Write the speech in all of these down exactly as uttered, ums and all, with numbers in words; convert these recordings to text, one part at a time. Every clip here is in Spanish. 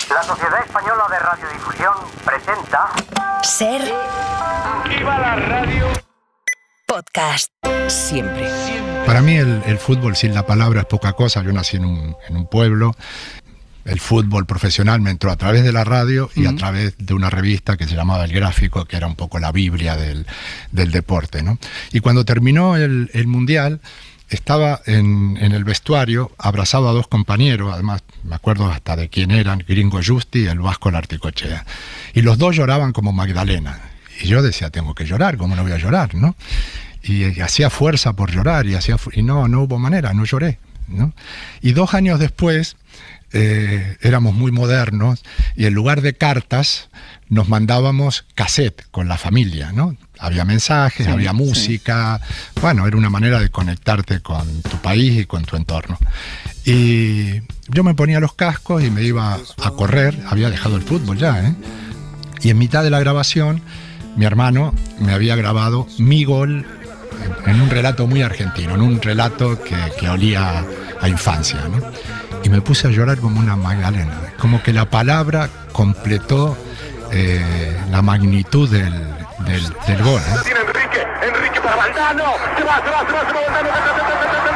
La Sociedad Española de Radiodifusión presenta... Ser... ¡Viva la radio! Podcast. Siempre. Para mí el, el fútbol sin la palabra es poca cosa. Yo nací en un, en un pueblo. El fútbol profesional me entró a través de la radio y uh-huh. a través de una revista que se llamaba El Gráfico, que era un poco la Biblia del, del deporte, ¿no? Y cuando terminó el, el Mundial, estaba en, en el vestuario abrazado a dos compañeros, además me acuerdo hasta de quién eran, Gringo Justi y el Vasco Larticochea. Y los dos lloraban como Magdalena. Y yo decía, tengo que llorar, ¿cómo no voy a llorar, no? Y, y hacía fuerza por llorar y, hacía, y no, no hubo manera, no lloré, ¿no? Y dos años después, eh, éramos muy modernos y en lugar de cartas nos mandábamos cassette con la familia, ¿no? Había mensajes, sí, había música, sí. Bueno, era una manera de conectarte con tu país y con tu entorno. Y yo me ponía los cascos y me iba a correr, había dejado el fútbol ya, ¿eh? Y en mitad de la grabación, mi hermano me había grabado mi gol en, en un relato muy argentino, en un relato que, que olía a infancia, ¿no? Y me puse a llorar como una magdalena, como que la palabra completó eh, la magnitud del, del, del gol, ¿eh? Tiene Enrique, Enrique para Valdano, se va, se va, se va, se va, Valdano.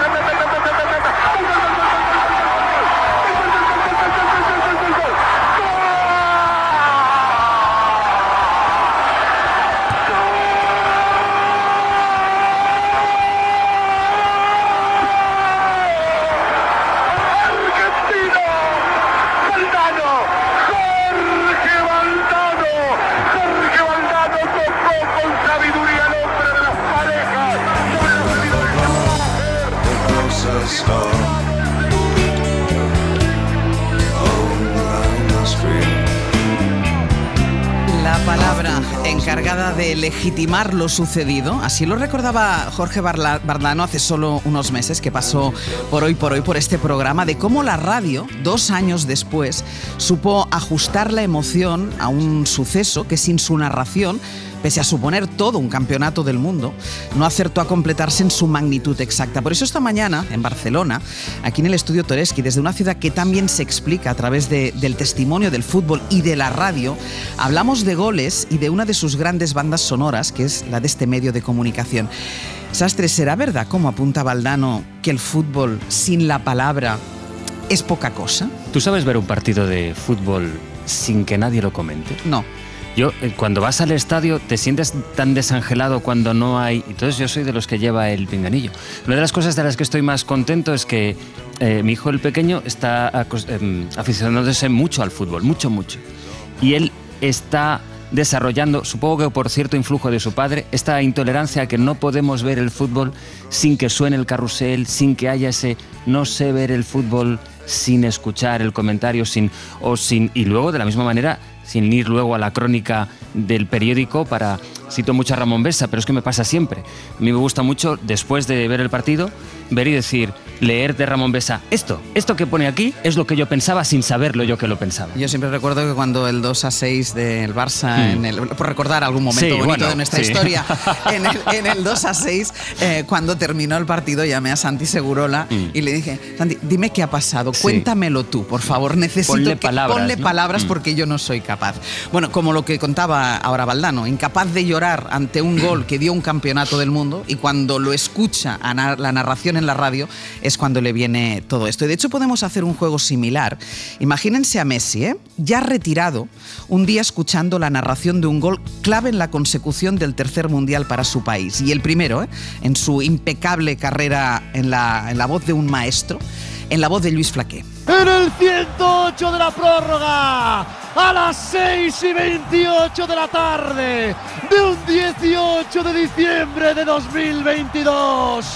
Encargada de legitimar lo sucedido, así lo recordaba Jorge Vardano hace solo unos meses, que pasó por Hoy por Hoy por este programa, de cómo la radio, dos años después, supo ajustar la emoción a un suceso que sin su narración, pese a suponer todo un campeonato del mundo, no acertó a completarse en su magnitud exacta. Por eso esta mañana, en Barcelona, aquí en el estudio Toresky, desde una ciudad que también se explica a través de, del testimonio del fútbol y de la radio, hablamos de goles y de una de sus grandes bandas sonoras, que es la de este medio de comunicación. Sastre, ¿será verdad, como apunta Valdano, que el fútbol sin la palabra es poca cosa? ¿Tú sabes ver un partido de fútbol sin que nadie lo comente? No. Yo, cuando vas al estadio, te sientes tan desangelado cuando no hay... Entonces yo soy de los que lleva el pinganillo. Una de las cosas de las que estoy más contento es que eh, mi hijo el pequeño está eh, aficionándose mucho al fútbol, mucho, mucho. Y él está desarrollando, supongo que por cierto influjo de su padre, esta intolerancia a que no podemos ver el fútbol sin que suene el carrusel, sin que haya ese no sé ver el fútbol sin escuchar el comentario, sin o sin y luego de la misma manera sin ir luego a la crónica del periódico para... Cito mucho a Ramón Besa, pero es que me pasa siempre. A mí me gusta mucho, después de ver el partido, ver y decir, leer de Ramón Besa, esto, esto que pone aquí es lo que yo pensaba sin saberlo yo que lo pensaba. Yo siempre recuerdo que cuando el dos a seis del Barça, mm. en el, por recordar algún momento sí, bonito bueno, de nuestra sí. historia, en el, en el dos a seis, eh, cuando terminó el partido, llamé a Santi Segurola mm. y le dije, Santi, dime qué ha pasado, sí. cuéntamelo tú, por favor, necesito ponle que palabras, ponle ¿no? palabras mm. porque yo no soy capaz. Bueno, como lo que contaba ahora Valdano, incapaz de llorar ante un gol que dio un campeonato del mundo, y cuando lo escucha a na- la narración en la radio es cuando le viene todo esto. Y de hecho podemos hacer un juego similar. Imagínense a Messi, ¿eh? ya retirado, un día escuchando la narración de un gol clave en la consecución del tercer mundial para su país. Y el primero, ¿eh? en su impecable carrera en la, en la voz de un maestro, en la voz de Lluís Flaqué. En el ciento ocho de la prórroga, a las seis y veintiocho de la tarde de un dieciocho de diciembre de dos mil veintidós.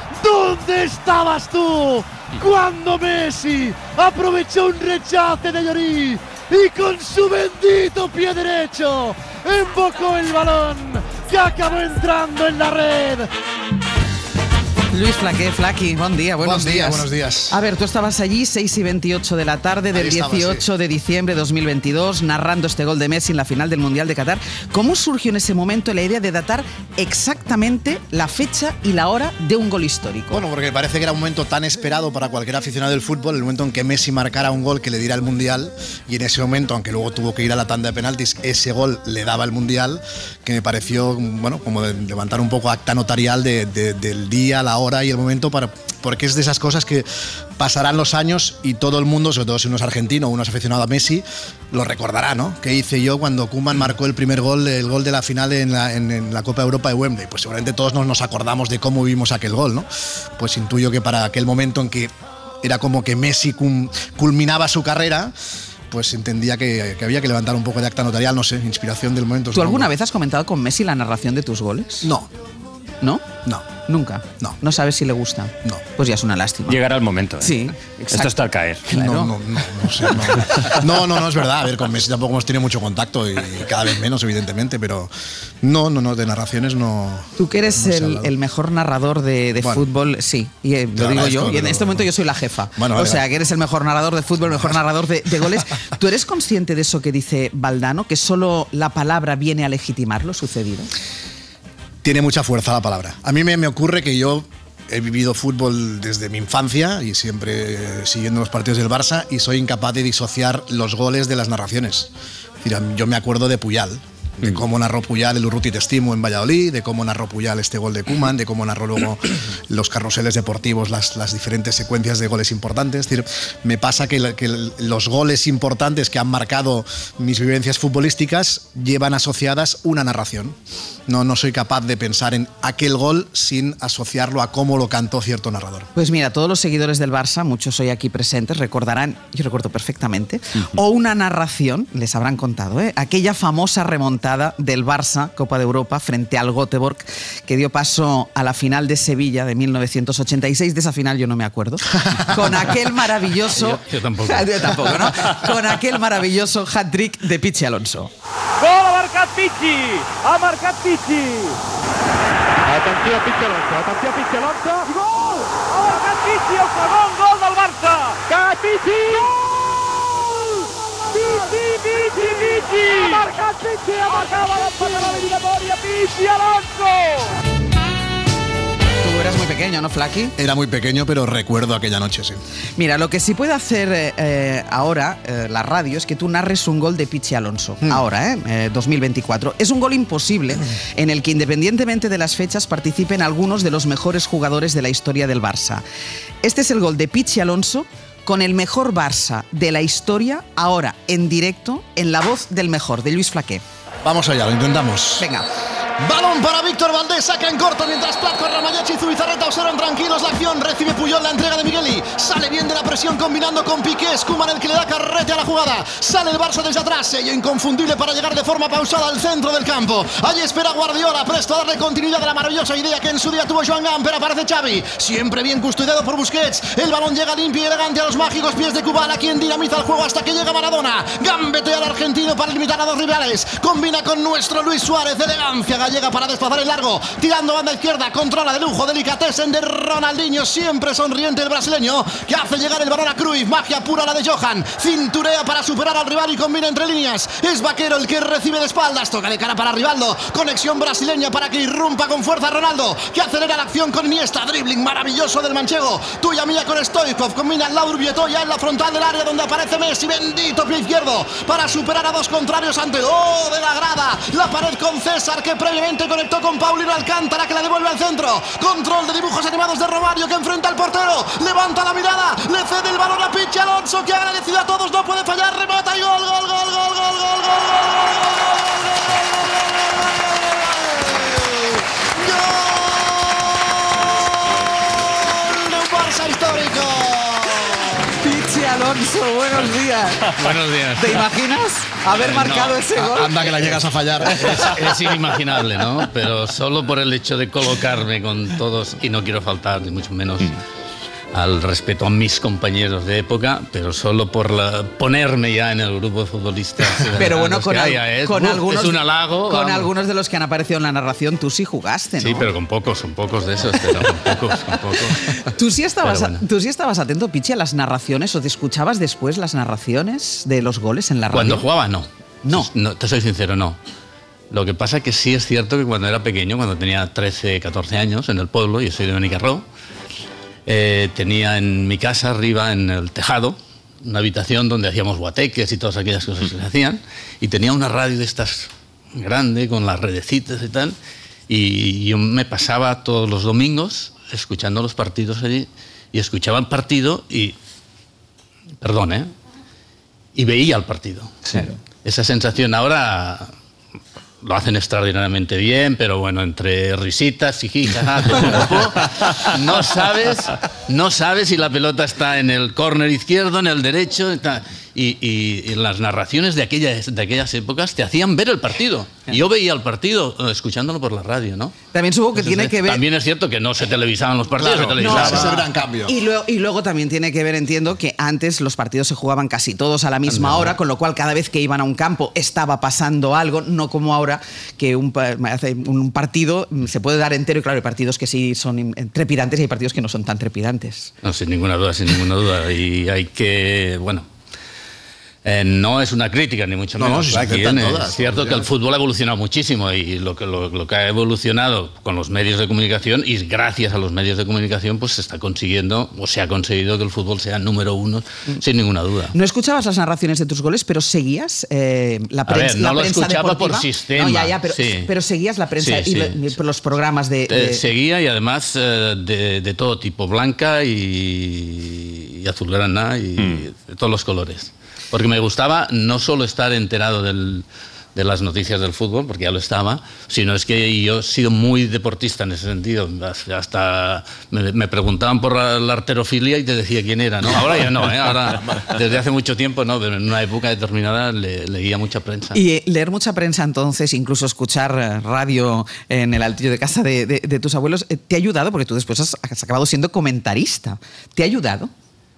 ¿Dónde estabas tú cuando Messi aprovechó un rechace de Lloris y con su bendito pie derecho embocó el balón que acabó entrando en la red? Luis Flaqué, Flaqui, buen día, buenos Buen día, días. buenos días. A ver, tú estabas allí seis y veintiocho de la tarde del Ahí estaba, dieciocho sí. de diciembre de dos mil veintidós, narrando este gol de Messi en la final del Mundial de Qatar. ¿Cómo surgió en ese momento la idea de datar exactamente la fecha y la hora de un gol histórico? Bueno, porque parece que era un momento tan esperado para cualquier aficionado del fútbol, el momento en que Messi marcara un gol que le diera el Mundial, y en ese momento, aunque luego tuvo que ir a la tanda de penaltis, ese gol le daba el Mundial, que me pareció, bueno, como de levantar un poco acta notarial de, de, del día, la hora y el momento, para, porque es de esas cosas que pasarán los años y todo el mundo, sobre todo si uno es argentino o uno es aficionado a Messi, lo recordará, ¿no? ¿Qué hice yo cuando Koeman marcó el primer gol, el gol de la final en la, en, en la Copa de Europa de Wembley? Pues seguramente todos nos, nos acordamos de cómo vimos aquel gol, ¿no? Pues intuyo que para aquel momento en que era como que Messi cum, culminaba su carrera, pues entendía que, que había que levantar un poco de acta notarial, no sé, inspiración del momento. ¿Tú alguna vez has comentado con Messi la narración de tus goles? No. ¿No? No. ¿Nunca? No. ¿No sabes si le gusta? No. Pues ya es una lástima. Llegará el momento. ¿eh? Sí, Esto exacto. está al caer. Claro. No, no, no, no, sé, no. no, no, no, es verdad. A ver, con Messi tampoco hemos tenido mucho contacto y cada vez menos, evidentemente, pero no, no, no, de narraciones no. Tú que eres no se ha el, hablado. el mejor narrador de, de Bueno. fútbol, sí, y eh, Te lo lo digo agradezco, yo, y en pero- este momento yo soy la jefa. Bueno, o vale, sea, vale. que eres el mejor narrador de fútbol, el mejor narrador de, de goles. ¿Tú eres consciente de eso que dice Valdano, que solo la palabra viene a legitimar lo sucedido? Tiene mucha fuerza la palabra. A mí me, me ocurre que yo he vivido fútbol desde mi infancia y siempre eh, siguiendo los partidos del Barça, y soy incapaz de disociar los goles de las narraciones. Es decir, a mí- yo me acuerdo de Puyal, de cómo narró Puyal el Urruti Testimo en Valladolid, de cómo narró Puyal este gol de Koeman, de cómo narró luego los carruseles deportivos, las, las diferentes secuencias de goles importantes. Es decir, me pasa que, la- que los goles importantes que han marcado mis vivencias futbolísticas llevan asociadas una narración. No, no soy capaz de pensar en aquel gol sin asociarlo a cómo lo cantó cierto narrador. Pues mira, todos los seguidores del Barça, muchos hoy aquí presentes, recordarán, yo recuerdo perfectamente, o una narración, les habrán contado, ¿eh? Aquella famosa remontada del Barça, Copa de Europa, frente al Göteborg, que dio paso a la final de Sevilla de mil novecientos ochenta y seis. De esa final yo no me acuerdo. Con aquel maravilloso... Yo- yo tampoco. Yo tampoco, ¿no? Con aquel maravilloso hat-trick de Pichi Alonso. Gol ha marcat Pichi! Ha marcat Pichi! Atenció Pichi Alonso, atenció Pichi Alonso. Gol! Ha marcat Pichi, el segon gol del Barça! Que Pichi! Gol! Pichi, Pichi, Pichi! Ha marcat Pichi, acaba d'empatar la eliminatòria Pichi Alonso! Tú eras muy pequeño, ¿no, Flaqui? Era muy pequeño, pero recuerdo aquella noche, sí. Mira, lo que sí puede hacer eh, eh, ahora eh, la radio es que tú narres un gol de Pichi Alonso. Mm. Ahora, ¿eh? eh, dos mil veinticuatro. Es un gol imposible en el que, independientemente de las fechas, participen algunos de los mejores jugadores de la historia del Barça. Este es el gol de Pichi Alonso con el mejor Barça de la historia, ahora en directo, en la voz del mejor, de Luis Flaqué. Vamos allá, lo intentamos. Venga. Balón para Víctor Valdés, saca en corto mientras Platco, Ramallet y Zubizarreta observan tranquilos la acción. Recibe Puyol la entrega de Migueli, sale bien de la presión combinando con Piqué. Es Koeman el que le da carrete a la jugada. Sale el Barça desde atrás, sello inconfundible para llegar de forma pausada al centro del campo. Allí espera Guardiola, presto a darle continuidad a la maravillosa idea que en su día tuvo Joan Gamper. Aparece Xavi, siempre bien custodiado por Busquets. El balón llega limpio y elegante a los mágicos pies de Kubala, quien dinamiza el juego hasta que llega Maradona. Gambetea al argentino para limitar a dos rivales. Combina con nuestro Luis Suárez, elegancia gallega para desplazar el largo, tirando banda izquierda, controla de lujo, delicatessen de Ronaldinho, siempre sonriente el brasileño, que hace llegar el balón a Cruyff, magia pura la de Johan, cinturea para superar al rival y combina entre líneas. Es Vaquero el que recibe de espaldas, toca de cara para Rivaldo, conexión brasileña para que irrumpa con fuerza Ronaldo, que acelera la acción con Iniesta, dribbling maravilloso del manchego, tuya mía con Stoichkov, combina Laur Vietoya en la frontal del área donde aparece Messi, bendito pie izquierdo, para superar a dos contrarios ante ¡oh! De la grada, la pared con César, que previamente conectó con Paulino Alcántara, que la devuelve al centro, control de dibujos animados de Romario, que enfrenta al portero, levanta la mirada, le cede el balón a Pichi Alonso, que agradecido a todos, no puede fallar, remata y gol, gol, gol, gol, gol, gol, gol, gol, gol, gol, Barça histórico. Pichi Alonso, buenos días. Buenos días. ¿Te imaginas haber marcado No. ese gol? Anda que la llegas a fallar. Es, es inimaginable, ¿no? Pero solo por el hecho de colocarme con todos, y no quiero faltar, ni mucho menos al respeto a mis compañeros de época, pero solo por la, ponerme ya en el grupo de futbolistas. Pero bueno, con, al, haya, es, con uf, algunos, es un halago, con vamos. algunos de los que han aparecido en la narración, tú sí jugaste, ¿no? Sí, pero con pocos, con pocos de esos, pero con pocos, con pocos. ¿Tú sí, estabas, bueno. ¿Tú sí estabas atento, Pichi, a las narraciones o te escuchabas después las narraciones de los goles en la radio? Cuando jugaba, no. No. no. Te soy sincero, no. Lo que pasa es que sí es cierto que cuando era pequeño, cuando tenía trece, catorce años, en el pueblo, yo soy de Benicarró, eh, tenía en mi casa, arriba, en el tejado, una habitación donde hacíamos guateques y todas aquellas cosas que se hacían, y tenía una radio de estas grande, con las redecitas y tal, y yo me pasaba todos los domingos escuchando los partidos allí, y escuchaba el partido y... Perdón, ¿eh? Y veía el partido. Sí. Esa sensación ahora... Lo hacen extraordinariamente bien, pero bueno, entre risitas y jijas, no sabes, no sabes si la pelota está en el córner izquierdo, en el derecho, y, y, y las narraciones de aquellas, de aquellas épocas te hacían ver el partido. Y yo veía el partido escuchándolo por la radio, ¿no? También supongo que Eso tiene sí. que ver... También es cierto que no se televisaban los partidos, Claro, se televisaban. no, ese es el gran cambio. Y luego, y luego también tiene que ver, entiendo, que antes los partidos se jugaban casi todos a la misma Anda. hora, con lo cual cada vez que iban a un campo estaba pasando algo, no como ahora que un, un partido se puede dar entero, y claro, hay partidos que sí son trepidantes y hay partidos que no son tan trepidantes. No, sin ninguna duda, sin ninguna duda. Y hay que, bueno... Eh, no es una crítica, ni mucho No, menos. no, si se Aquí aceptan es todas, cierto todas, que el ya. fútbol ha evolucionado muchísimo y lo que, lo, lo que ha evolucionado con los medios de comunicación, y gracias a los medios de comunicación, pues se está consiguiendo, o se ha conseguido que el fútbol sea número uno, mm. sin ninguna duda. No escuchabas las narraciones de tus goles, pero seguías eh, la prensa. A ver, no la lo prensa escuchaba deportiva. por sistema. No, ya, ya, pero, sí. pero seguías la prensa Sí, y, sí, lo- y sí. los programas de. Eh, de- seguía, y además eh, de, de todo tipo, blanca y, y azulgrana y Mm. de todos los colores. Porque me gustaba no solo estar enterado del, de las noticias del fútbol, porque ya lo estaba, sino es que yo he sido muy deportista en ese sentido. Hasta me, me preguntaban por la, la arterofilia y te decía quién era, ¿no? Ahora ya no, ¿eh? Ahora desde hace mucho tiempo no, pero en una época determinada le, leía mucha prensa. Y eh, leer mucha prensa entonces, incluso escuchar eh, radio en el altillo de casa de, de- de tus abuelos, eh, ¿te ha ayudado? Porque tú después has, has acabado siendo comentarista. ¿Te ha ayudado?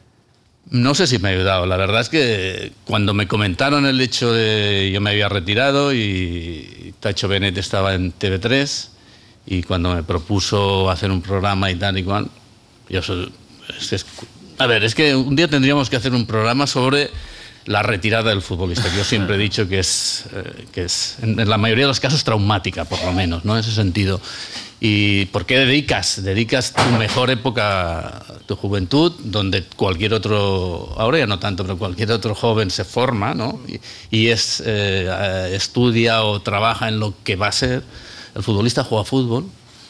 No sé si me ha ayudado. La verdad es que cuando me comentaron el hecho de yo me había retirado y Tacho Benet estaba en T V tres, y cuando me propuso hacer un programa y tal y cual, yo soy, es, es, a ver, es que un día tendríamos que hacer un programa sobre la retirada del futbolista. Yo siempre he dicho que es, eh, que es en, en la mayoría de los casos traumática, por lo menos, ¿no? En ese sentido. ¿Y por qué dedicas? Dedicas tu mejor época, tu juventud, donde cualquier otro, ahora ya no tanto, pero cualquier otro joven se forma, ¿no? Y, y es, eh, estudia o trabaja en lo que va a ser. El futbolista juega fútbol,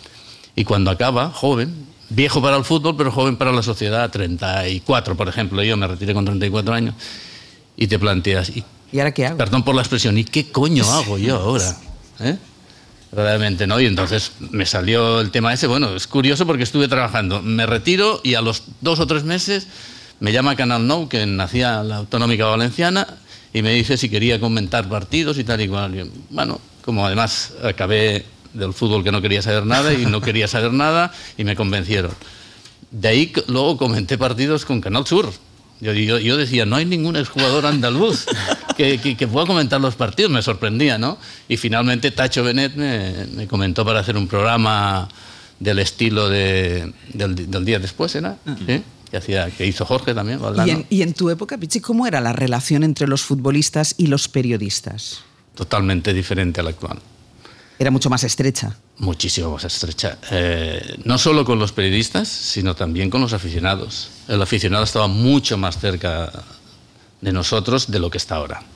y cuando acaba, joven, viejo para el fútbol, pero joven para la sociedad, treinta y cuatro, por ejemplo, yo me retiré con treinta y cuatro años, y te planteas, ¿y, ¿Y ahora qué hago? perdón por la expresión, ¿y qué coño hago yo ahora? ¿Eh? Realmente, ¿no? Y entonces me salió el tema ese. Bueno, es curioso porque estuve trabajando, me retiro y a los dos o tres meses me llama Canal Nou, que nacía la Autonómica Valenciana, y me dice si quería comentar partidos y tal y cual. Y, bueno, como además acabé del fútbol que no quería saber nada y no quería saber nada, y me convencieron. De ahí luego comenté partidos con Canal Sur. Yo, yo, yo decía, no hay ningún exjugador andaluz que, que, que pueda comentar los partidos. Me sorprendía, ¿no? Y finalmente Tacho Benet me, me comentó para hacer un programa del estilo de, del, del día después, ¿era? ¿Sí? Que, hacía, que hizo Jorge también, Valdano. ¿Y en, y en tu época, Pichi, cómo era la relación entre los futbolistas y los periodistas? Totalmente diferente a la actual. Era mucho más estrecha. Muchísimo más estrecha. Eh, no solo con los periodistas, sino también con los aficionados. El aficionado estaba mucho más cerca de nosotros de lo que está ahora.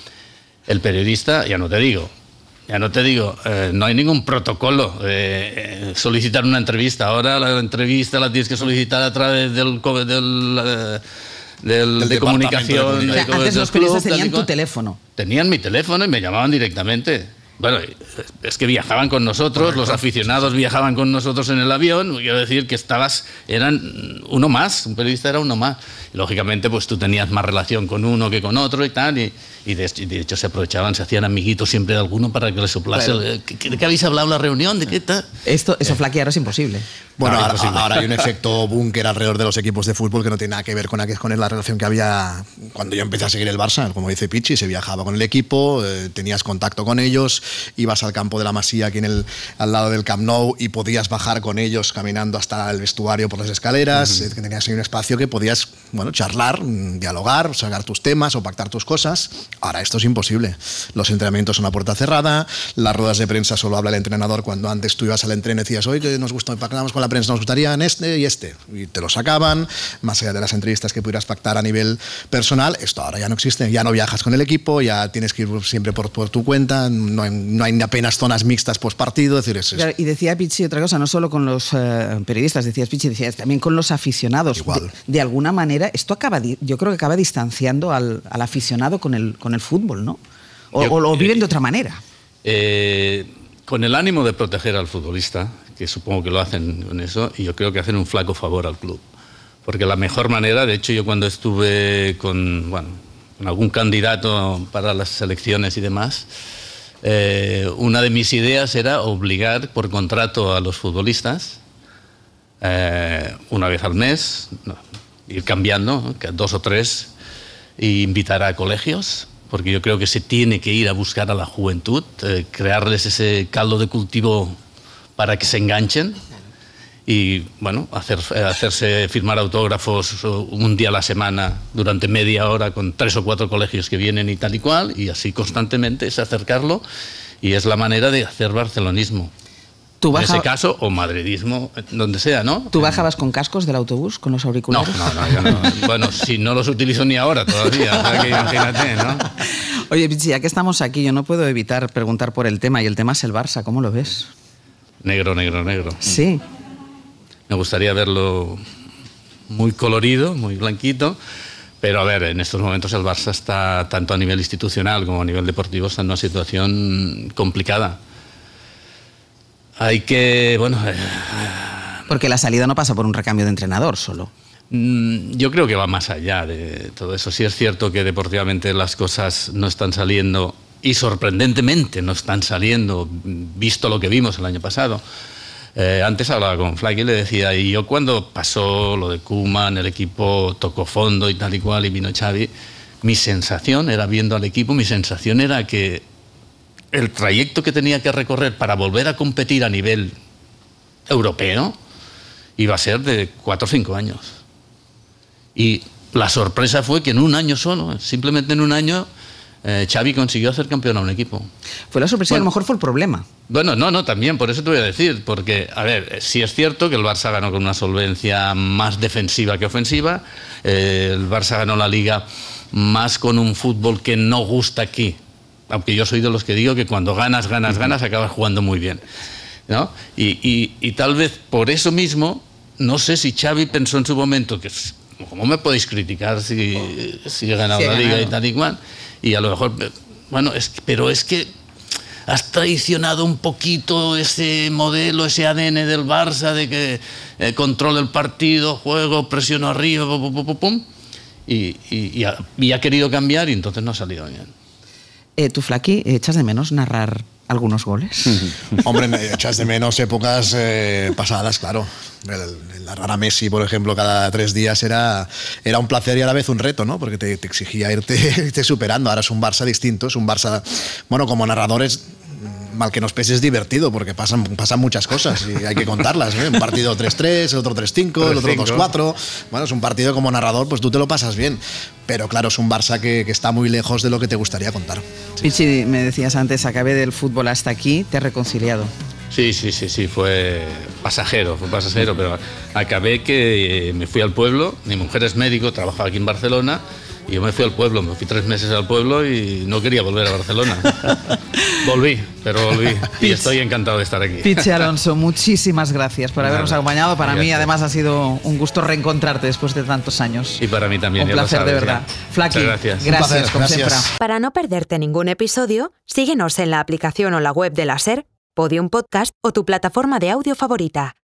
El periodista, ya no te digo, ya no te digo, eh, no hay ningún protocolo. Eh, eh, solicitar una entrevista. Ahora la entrevista la tienes que solicitar a través del... co- del eh, del, Del de departamento de comunicación. comunicación. O sea, de- antes del los periodistas club, tal y tenían tu cual. teléfono. Tenían mi teléfono y me llamaban directamente. Bueno, es que viajaban con nosotros, los aficionados viajaban con nosotros en el avión. Quiero decir que estabas, eran uno más, un periodista era uno más. Lógicamente, pues tú tenías más relación con uno que con otro y tal, y, y de, de hecho se aprovechaban, se hacían amiguitos siempre de alguno para que les soplase. Claro. el- ¿Qué, ¿De qué habéis hablado en la reunión? ¿De qué tal? Esto, eso flaquear es imposible. Bueno, Ahora ahora, imposible. ahora hay un efecto búnker alrededor de los equipos de fútbol que no tiene nada que ver con, aqu- con la relación que había cuando yo empecé a seguir el Barça. Como dice Pichi, se viajaba con el equipo, eh, tenías contacto con ellos, ibas al campo de la Masía, aquí en el, al lado del Camp Nou, y podías bajar con ellos caminando hasta el vestuario por las escaleras. Uh-huh. eh, tenías ahí un espacio que podías, bueno, charlar, dialogar, sacar tus temas o pactar tus cosas. Ahora esto es imposible. Los entrenamientos son a puerta cerrada, las ruedas de prensa solo habla el entrenador, cuando antes tú ibas al entreno y decías, oye, que nos gusta, pactamos con la prensa, nos gustaría en este y este, y te lo sacaban, más allá de las entrevistas que pudieras pactar a nivel personal. Esto ahora ya no existe, ya no viajas con el equipo, ya tienes que ir siempre por, por tu cuenta, no hay, no hay apenas zonas mixtas post partido, es decir, es, Claro, y decía Pichi otra cosa, no solo con los eh, periodistas, decías Pichi, decías también con los aficionados. Igual. De, de alguna manera, esto acaba, di- yo creo que acaba distanciando al, al aficionado con el, con el fútbol, ¿no? O, Yo- o lo viven de otra manera. Eh, con el ánimo de proteger al futbolista, que supongo que lo hacen con eso, y yo creo que hacen un flaco favor al club. Porque la mejor manera, de hecho yo cuando estuve con, bueno, con algún candidato para las elecciones y demás, eh, una de mis ideas era obligar por contrato a los futbolistas, eh, una vez al mes, no, ir cambiando, que dos o tres, e invitar a colegios, porque yo creo que se tiene que ir a buscar a la juventud, eh, crearles ese caldo de cultivo para que se enganchen y, bueno, hacer, hacerse firmar autógrafos un día a la semana durante media hora con tres o cuatro colegios que vienen y tal y cual, y así constantemente es acercarlo, y es la manera de hacer barcelonismo. ¿Tú En baja- ese caso, o madridismo, donde sea, ¿no? ¿Tú bajabas con cascos del autobús, con los No, auriculares? no, no, yo no. Bueno, si no los utilizo ni ahora todavía, o sea que imagínate, ¿no? Oye, Pichi, ya que estamos aquí, yo no puedo evitar preguntar por el tema, y el tema es el Barça, ¿cómo lo ves? Negro, negro, negro. Sí. Me gustaría verlo muy colorido, muy blanquito, pero a ver, en estos momentos el Barça está, tanto a nivel institucional como a nivel deportivo, está en una situación complicada. Hay que, bueno... Eh, Porque la salida no pasa por un recambio de entrenador solo. Yo creo que va más allá de todo eso. Sí es cierto que deportivamente las cosas no están saliendo, y sorprendentemente no están saliendo, visto lo que vimos el año pasado. Eh, antes hablaba con Flaky y le decía, y yo cuando pasó lo de Koeman, el equipo tocó fondo y tal y cual, y vino Xavi, mi sensación era, viendo al equipo, mi sensación era que el trayecto que tenía que recorrer para volver a competir a nivel europeo iba a ser de cuatro o cinco años. Y la sorpresa fue que en un año solo, simplemente en un año, eh, Xavi consiguió hacer campeón a un equipo. Fue la sorpresa y a Bueno. lo mejor fue el problema. Bueno, no, no, también, por eso te voy a decir, porque, a ver, sí es cierto que el Barça ganó con una solvencia más defensiva que ofensiva, eh, el Barça ganó la Liga más con un fútbol que no gusta aquí, aunque yo soy de los que digo que cuando ganas, ganas, ganas, acabas jugando muy bien, ¿no? Y, y, y tal vez por eso mismo, no sé si Xavi pensó en su momento que, ¿cómo me podéis criticar si, si he ganado Sí, he la Liga ganado. y tal y cual? Y a lo mejor, bueno, es, que- pero es que has traicionado un poquito ese modelo, ese A D N del Barça de que eh, controla el partido, juego, presiono arriba, pum, pum, pum, pum, y, y, y, ha, y ha querido cambiar y entonces no ha salido bien. Eh, ¿Tú, Flaky, echas de menos narrar algunos goles? Hombre, me echas de menos épocas eh, pasadas, claro. El, el narrar a Messi, por ejemplo, cada tres días era, era un placer y a la vez un reto, ¿no? Porque te, te exigía irte, irte superando. Ahora es un Barça distinto, es un Barça... Bueno, como narradores, mal que nos pese, es divertido, porque pasan, pasan muchas cosas y hay que contarlas, ¿eh? Un partido tres tres, el otro tres cinco, el otro dos cuatro... Bueno, es un partido como narrador, pues tú te lo pasas bien. Pero claro, es un Barça que, que está muy lejos de lo que te gustaría contar. Pichi, me decías antes, acabé del fútbol hasta aquí, te has reconciliado. Sí, sí, sí, sí, fue pasajero, fue pasajero, pero acabé que eh, me fui al pueblo, mi mujer es médico, trabajaba aquí en Barcelona, y yo me fui al pueblo, me fui tres meses al pueblo y no quería volver a Barcelona. Volví, pero volví, y estoy encantado de estar aquí. Pichi Alonso, muchísimas gracias por habernos Nada, acompañado. Para mí, gracias. además, ha sido un gusto reencontrarte después de tantos años. Y para mí también, Un ya lo placer, de sabes, verdad. ya. Flaky, Muchas gracias. gracias, Un placer, como gracias. siempre. Para no perderte ningún episodio, síguenos en la aplicación o la web de la SER, Podium Podcast o tu plataforma de audio favorita.